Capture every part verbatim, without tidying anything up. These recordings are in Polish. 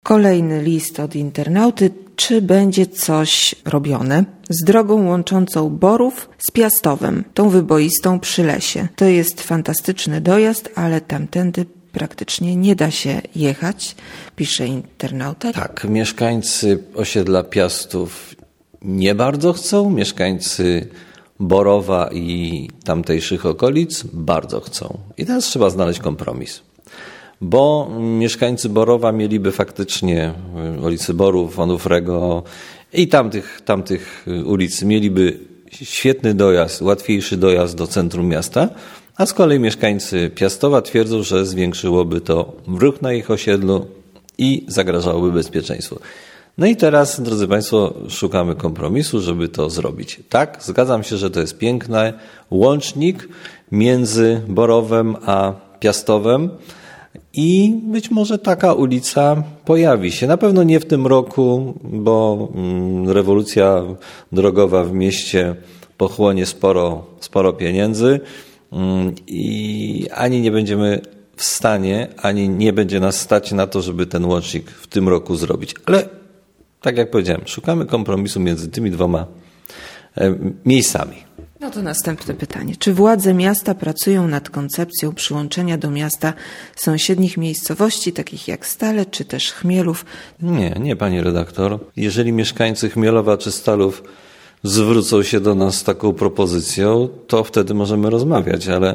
Kolejny list od internauty. Czy będzie coś robione z drogą łączącą Borów z Piastowem, tą wyboistą przy lesie? To jest fantastyczny dojazd, ale tamtędy praktycznie nie da się jechać, pisze internauta. Tak, mieszkańcy osiedla Piastów nie bardzo chcą, mieszkańcy Borowa i tamtejszych okolic bardzo chcą. I teraz trzeba znaleźć kompromis. Bo mieszkańcy Borowa mieliby faktycznie, ulicy Borów, Onufrego i tamtych, tamtych ulic, mieliby świetny dojazd, łatwiejszy dojazd do centrum miasta, a z kolei mieszkańcy Piastowa twierdzą, że zwiększyłoby to ruch na ich osiedlu i zagrażałoby bezpieczeństwu. No i teraz, drodzy Państwo, szukamy kompromisu, żeby to zrobić. Tak, zgadzam się, że to jest piękny łącznik między Borowem a Piastowem i być może taka ulica pojawi się. Na pewno nie w tym roku, bo rewolucja drogowa w mieście pochłonie sporo, sporo pieniędzy i ani nie będziemy w stanie, ani nie będzie nas stać na to, żeby ten łącznik w tym roku zrobić. Ale tak jak powiedziałem, szukamy kompromisu między tymi dwoma miejscami. No to następne pytanie. Czy władze miasta pracują nad koncepcją przyłączenia do miasta sąsiednich miejscowości, takich jak Stale czy też Chmielów? Nie, nie pani redaktor. Jeżeli mieszkańcy Chmielowa czy Stalów zwrócą się do nas z taką propozycją, to wtedy możemy rozmawiać, ale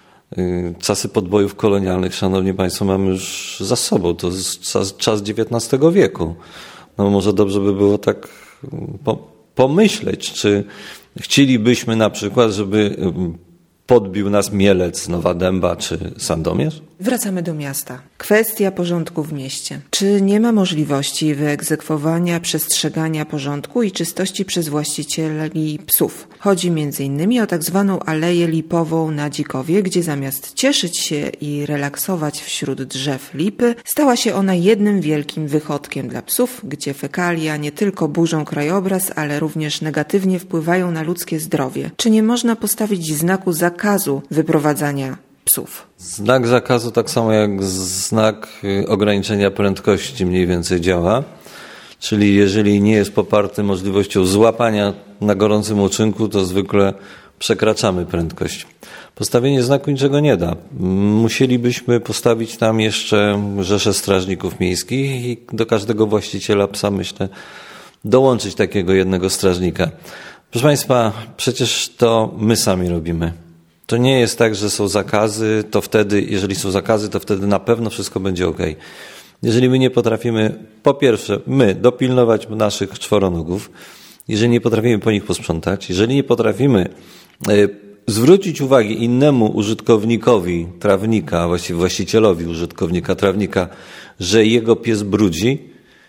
y, czasy podbojów kolonialnych, szanowni państwo, mamy już za sobą. To jest czas, czas dziewiętnastego wieku. No może dobrze by było tak po, pomyśleć, czy chcielibyśmy na przykład, żeby podbił nas Mielec, Nowa Dęba czy Sandomierz? Wracamy do miasta. Kwestia porządku w mieście. Czy nie ma możliwości wyegzekwowania przestrzegania porządku i czystości przez właścicieli psów? Chodzi między innymi o tak zwaną Aleję Lipową na Dzikowie, gdzie zamiast cieszyć się i relaksować wśród drzew lipy, stała się ona jednym wielkim wychodkiem dla psów, gdzie fekalia nie tylko burzą krajobraz, ale również negatywnie wpływają na ludzkie zdrowie. Czy nie można postawić znaku zakazu wyprowadzania psów? Znak zakazu tak samo jak znak ograniczenia prędkości mniej więcej działa. Czyli jeżeli nie jest poparty możliwością złapania na gorącym uczynku, to zwykle przekraczamy prędkość. Postawienie znaku niczego nie da. Musielibyśmy postawić tam jeszcze rzeszę strażników miejskich i do każdego właściciela psa, myślę, dołączyć takiego jednego strażnika. Proszę Państwa, przecież to my sami robimy. To nie jest tak, że są zakazy, to wtedy, jeżeli są zakazy, to wtedy na pewno wszystko będzie ok. Jeżeli my nie potrafimy, po pierwsze, my dopilnować naszych czworonogów, jeżeli nie potrafimy po nich posprzątać, jeżeli nie potrafimy y, zwrócić uwagi innemu użytkownikowi trawnika, właściwie właścicielowi użytkownika trawnika, że jego pies brudzi,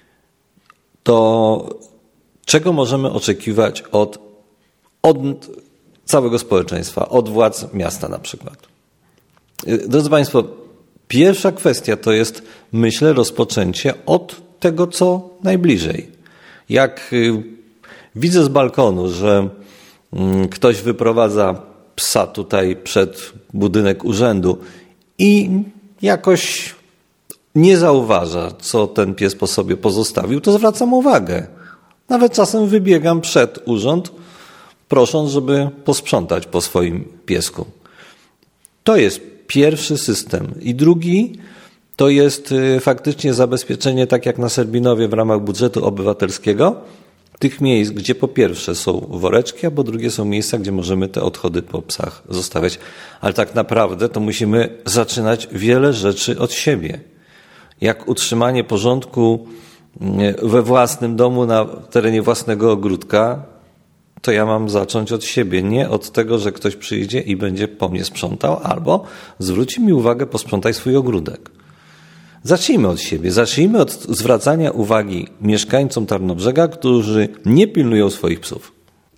to czego możemy oczekiwać od, od całego społeczeństwa, od władz miasta na przykład? Drodzy Państwo, pierwsza kwestia to jest, myślę, rozpoczęcie od tego, co najbliżej. Jak widzę z balkonu, że ktoś wyprowadza psa tutaj przed budynek urzędu i jakoś nie zauważa, co ten pies po sobie pozostawił, to zwracam uwagę. Nawet czasem wybiegam przed urząd, prosząc, żeby posprzątać po swoim piesku. To jest pierwszy system. I drugi to jest faktycznie zabezpieczenie, tak jak na Serbinowie w ramach budżetu obywatelskiego, tych miejsc, gdzie po pierwsze są woreczki, a po drugie są miejsca, gdzie możemy te odchody po psach zostawiać. Ale tak naprawdę to musimy zaczynać wiele rzeczy od siebie. Jak utrzymanie porządku we własnym domu, na terenie własnego ogródka, to ja mam zacząć od siebie, nie od tego, że ktoś przyjdzie i będzie po mnie sprzątał, albo zwróci mi uwagę, posprzątaj swój ogródek. Zacznijmy od siebie, zacznijmy od zwracania uwagi mieszkańcom Tarnobrzega, którzy nie pilnują swoich psów.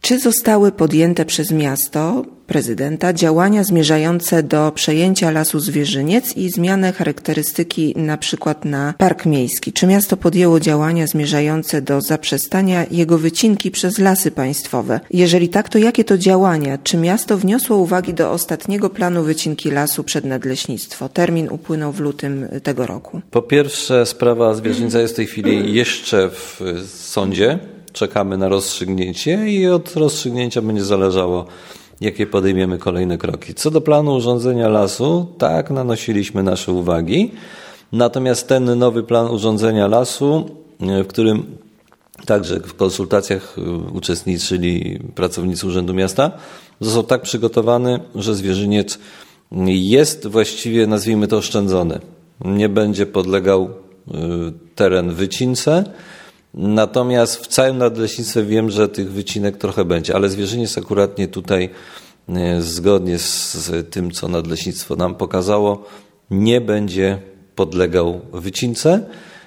Czy zostały podjęte przez miasto, prezydenta, działania zmierzające do przejęcia Lasu Zwierzyniec i zmiany charakterystyki na przykład na park miejski? Czy miasto podjęło działania zmierzające do zaprzestania jego wycinki przez Lasy Państwowe? Jeżeli tak, to jakie to działania? Czy miasto wniosło uwagi do ostatniego planu wycinki lasu przed nadleśnictwo? Termin upłynął w lutym tego roku. Po pierwsze, sprawa Zwierzyńca jest w tej chwili jeszcze w sądzie. Czekamy na rozstrzygnięcie i od rozstrzygnięcia będzie zależało, jakie podejmiemy kolejne kroki. Co do planu urządzenia lasu, tak, nanosiliśmy nasze uwagi. Natomiast ten nowy plan urządzenia lasu, w którym także w konsultacjach uczestniczyli pracownicy Urzędu Miasta, został tak przygotowany, że Zwierzyniec jest właściwie, nazwijmy to, oszczędzony. Nie będzie podlegał teren wycince. Natomiast w całym nadleśnictwie wiem, że tych wycinek trochę będzie, ale Zwierzyniec akuratnie tutaj, zgodnie z tym, co nadleśnictwo nam pokazało, nie będzie podlegał wycince,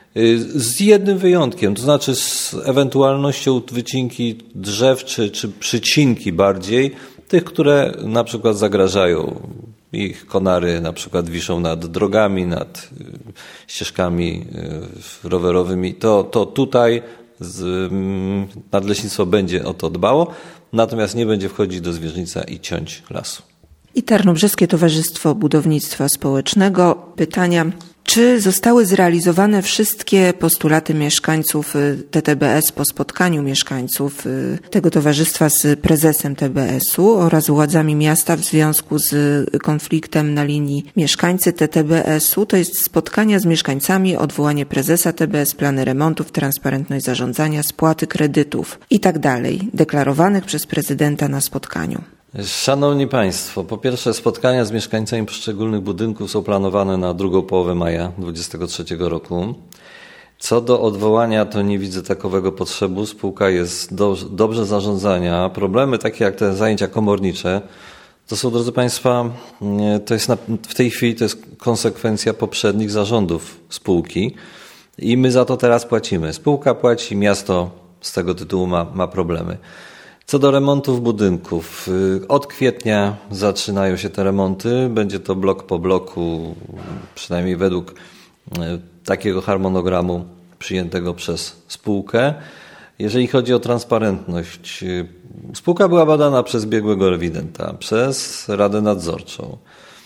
z jednym wyjątkiem, to znaczy z ewentualnością wycinki drzew czy, czy przycinki bardziej, tych, które na przykład zagrażają. Ich konary na przykład wiszą nad drogami, nad ścieżkami rowerowymi. To, to tutaj z, nadleśnictwo będzie o to dbało, natomiast nie będzie wchodzić do Zwierzyńca i ciąć lasu. I Tarnobrzeskie Towarzystwo Budownictwa Społecznego. Pytania. Czy zostały zrealizowane wszystkie postulaty mieszkańców T T B S po spotkaniu mieszkańców tego towarzystwa z prezesem T B S-u oraz władzami miasta w związku z konfliktem na linii mieszkańcy T T B S-u? To jest spotkania z mieszkańcami, odwołanie prezesa T B S, plany remontów, transparentność zarządzania, spłaty kredytów i tak dalej, deklarowanych przez prezydenta na spotkaniu. Szanowni Państwo, po pierwsze spotkania z mieszkańcami poszczególnych budynków są planowane na drugą połowę maja dwudziestego trzeciego roku. Co do odwołania, to nie widzę takowego potrzeby. Spółka jest do, dobrze zarządzana. Problemy takie jak te zajęcia komornicze, to są, drodzy Państwa, to jest na, w tej chwili to jest konsekwencja poprzednich zarządów spółki i my za to teraz płacimy. Spółka płaci, miasto z tego tytułu ma, ma problemy. Co do remontów budynków, od kwietnia zaczynają się te remonty. Będzie to blok po bloku, przynajmniej według takiego harmonogramu przyjętego przez spółkę. Jeżeli chodzi o transparentność, spółka była badana przez biegłego rewidenta, przez Radę Nadzorczą.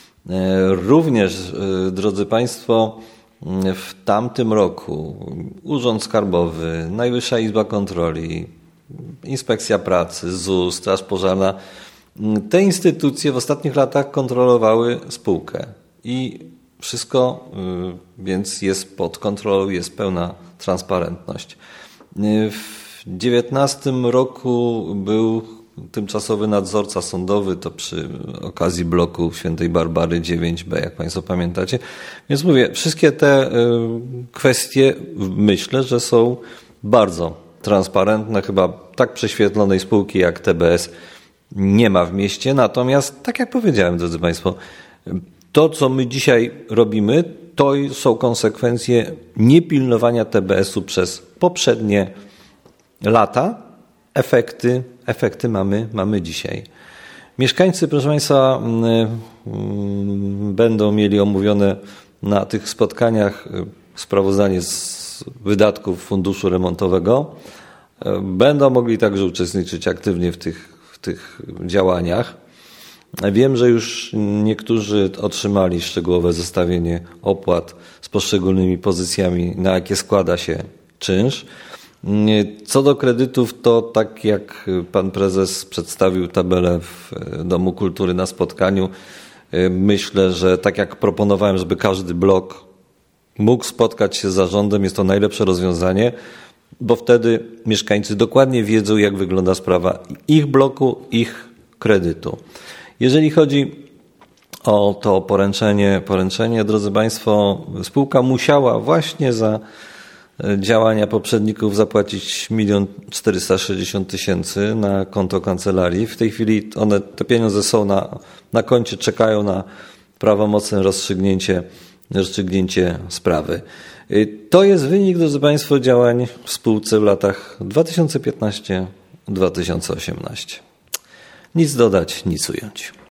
Również, drodzy Państwo, w tamtym roku Urząd Skarbowy, Najwyższa Izba Kontroli, Inspekcja Pracy, Z U S, Straż Pożarna, te instytucje w ostatnich latach kontrolowały spółkę i wszystko więc jest pod kontrolą, jest pełna transparentność. W dziewiętnastym roku był tymczasowy nadzorca sądowy, to przy okazji bloku Świętej Barbary dziewięć B, jak Państwo pamiętacie. Więc mówię, wszystkie te kwestie myślę, że są bardzo transparentne, chyba tak prześwietlonej spółki jak T B S nie ma w mieście. Natomiast, tak jak powiedziałem, drodzy Państwo, to co my dzisiaj robimy, to są konsekwencje niepilnowania T B S-u przez poprzednie lata. Efekty, efekty mamy, mamy dzisiaj. Mieszkańcy, proszę Państwa, będą mieli omówione na tych spotkaniach sprawozdanie z wydatków funduszu remontowego. Będą mogli także uczestniczyć aktywnie w tych, w tych działaniach. Wiem, że już niektórzy otrzymali szczegółowe zestawienie opłat z poszczególnymi pozycjami, na jakie składa się czynsz. Co do kredytów, to tak jak pan prezes przedstawił tabelę w Domu Kultury na spotkaniu, myślę, że tak jak proponowałem, żeby każdy blok mógł spotkać się z zarządem, jest to najlepsze rozwiązanie, bo wtedy mieszkańcy dokładnie wiedzą, jak wygląda sprawa ich bloku, ich kredytu. Jeżeli chodzi o to poręczenie, poręczenie, drodzy Państwo, spółka musiała właśnie za działania poprzedników zapłacić milion czterysta sześćdziesiąt tysięcy na konto kancelarii. W tej chwili one, te pieniądze są na, na koncie, czekają na prawomocne rozstrzygnięcie, rozstrzygnięcie sprawy. To jest wynik, drodzy Państwo, działań w spółce w latach dwa tysiące piętnastym dwa tysiące osiemnaście. Nic dodać, nic ująć.